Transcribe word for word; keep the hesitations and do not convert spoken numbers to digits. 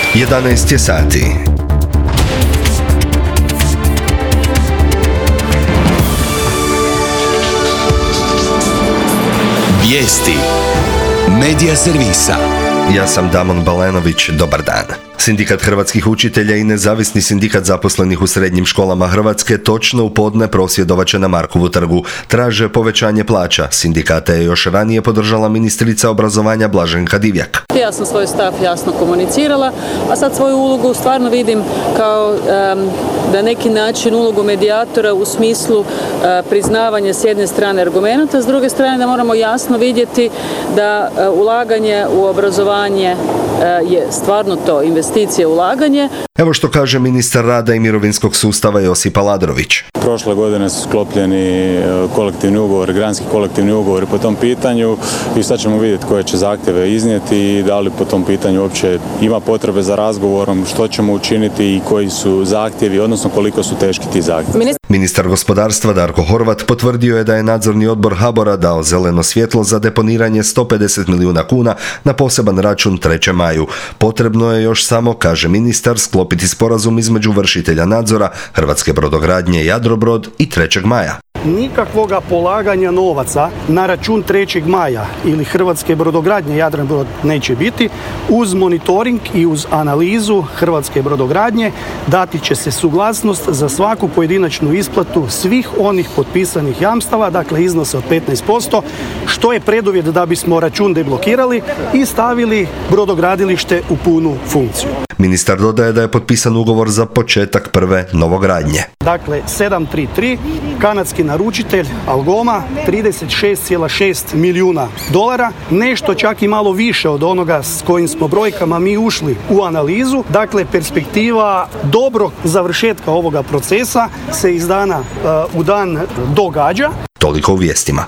jedanaest je sati. Vijesti Medija servisa. Ja sam Damon Balenović, dobar dan. Sindikat hrvatskih učitelja i nezavisni sindikat zaposlenih u srednjim školama Hrvatske točno u podne prosvjedovat će na Markovu trgu. Traže povećanje plaća. Sindikata je još ranije podržala ministrica obrazovanja Blaženka Divjak. Ja sam svoj stav jasno komunicirala, a sad svoju ulogu stvarno vidim kao um, da neki način ulogu medijatora u smislu uh, priznavanja s jedne strane argumenata, s druge strane da moramo jasno vidjeti da uh, ulaganje u obrazovanje uh, je stvarno to investicije, ulaganje. Evo što kaže ministar rada i mirovinskog sustava Josip Aladrović. Prošle godine su sklopljeni kolektivni ugovori, granski kolektivni ugovori po tom pitanju i sad ćemo vidjeti koje će zahtjeve iznijeti i da li po tom pitanju uopće ima potrebe za razgovorom, što ćemo učiniti i koji su zahtjevi, odnosno koliko su teški ti zahtjevi. Ministar gospodarstva Darko Horvat potvrdio je da je nadzorni odbor HABOR-a dao zeleno svjetlo za deponiranje sto pedeset milijuna kuna na poseban račun trećem maju. Potrebno je još samo, kaže ministar, sklopiti sporazum između vršitelja nadzora Hrvatske brodogradnje Jadrobrod i trećeg maja. Nikakvoga polaganja novaca na račun trećeg maja ili Hrvatske brodogradnje Jadrobrod neće biti. Uz monitoring i uz analizu Hrvatske brodogradnje dati će se suglasnost za svaku pojedinačnu isplatu svih onih potpisanih jamstava, dakle iznose od petnaest posto, što je preduvjet da bismo račun deblokirali i stavili brodogradilište u punu funkciju. Ministar dodaje da je potpisan ugovor za početak prve novogradnje. Dakle, sedam tri tri, kanadski naručitelj Algoma, trideset šest zarez šest milijuna dolara, nešto čak i malo više od onoga s kojim smo brojkama mi ušli u analizu. Dakle, perspektiva dobrog završetka ovoga procesa se iz dana uh, u dan događa. Toliko u vijestima.